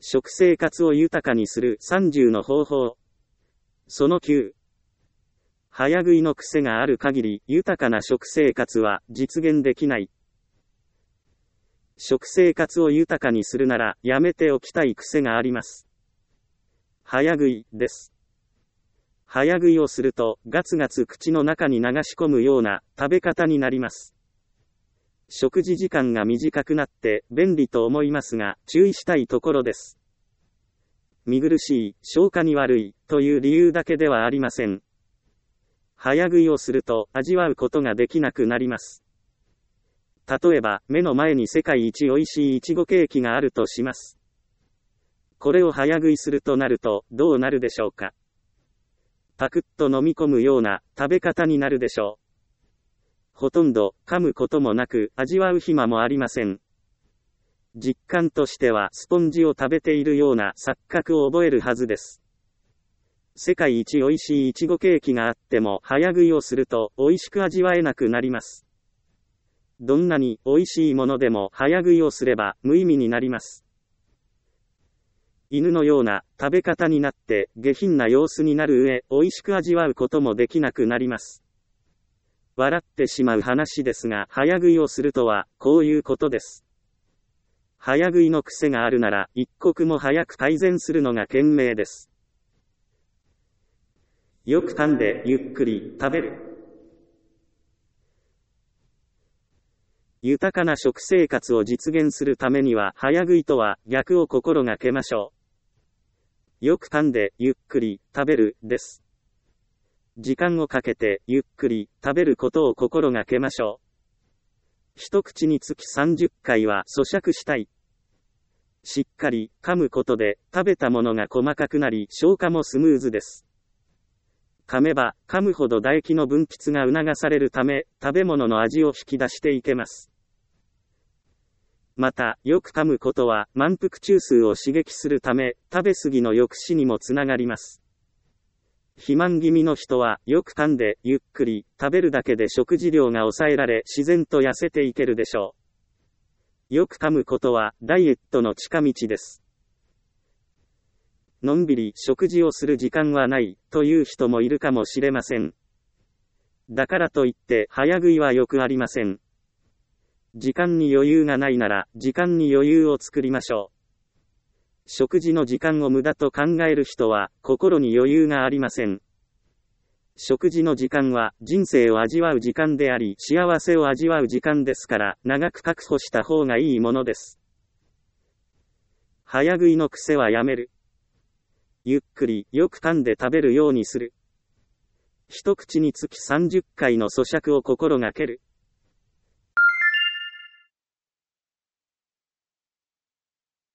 食生活を豊かにする30の方法。その9。早食いの癖がある限り豊かな食生活は実現できない。食生活を豊かにするならやめておきたい癖があります。早食いです。早食いをするとガツガツ口の中に流し込むような食べ方になります。食事時間が短くなって便利と思いますが注意したいところです。見苦しい、消化に悪いという理由だけではありません。早食いをすると味わうことができなくなります。例えば目の前に世界一美味しいいちごケーキがあるとします。これを早食いするとなるとどうなるでしょうか。パクッと飲み込むような食べ方になるでしょう。ほとんど噛むこともなく味わう暇もありません。実感としてはスポンジを食べているような錯覚を覚えるはずです。世界一美味しいいちごケーキがあっても早食いをすると美味しく味わえなくなります。どんなに美味しいものでも早食いをすれば無意味になります。犬のような食べ方になって下品な様子になる上、美味しく味わうこともできなくなります。笑ってしまう話ですが、早食いをするとはこういうことです。早食いの癖があるなら一刻も早く改善するのが賢明です。よく噛んでゆっくり食べる。豊かな食生活を実現するためには早食いとは逆を心がけましょう。よく噛んでゆっくり食べるです。時間をかけてゆっくり食べることを心がけましょう。一口につき30回は咀嚼したい。しっかり噛むことで食べたものが細かくなり消化もスムーズです。噛めば噛むほど唾液の分泌が促されるため食べ物の味を引き出していけます。また、よく噛むことは満腹中枢を刺激するため食べ過ぎの抑止にもつながります。肥満気味の人はよく噛んでゆっくり食べるだけで食事量が抑えられ自然と痩せていけるでしょう。よく噛むことはダイエットの近道です。のんびり食事をする時間はないという人もいるかもしれません。だからといって早食いはよくありません。時間に余裕がないなら時間に余裕を作りましょう。食事の時間を無駄と考える人は心に余裕がありません。食事の時間は人生を味わう時間であり幸せを味わう時間ですから長く確保した方がいいものです。早食いの癖はやめる。ゆっくりよく噛んで食べるようにする。一口につき30回の咀嚼を心がける。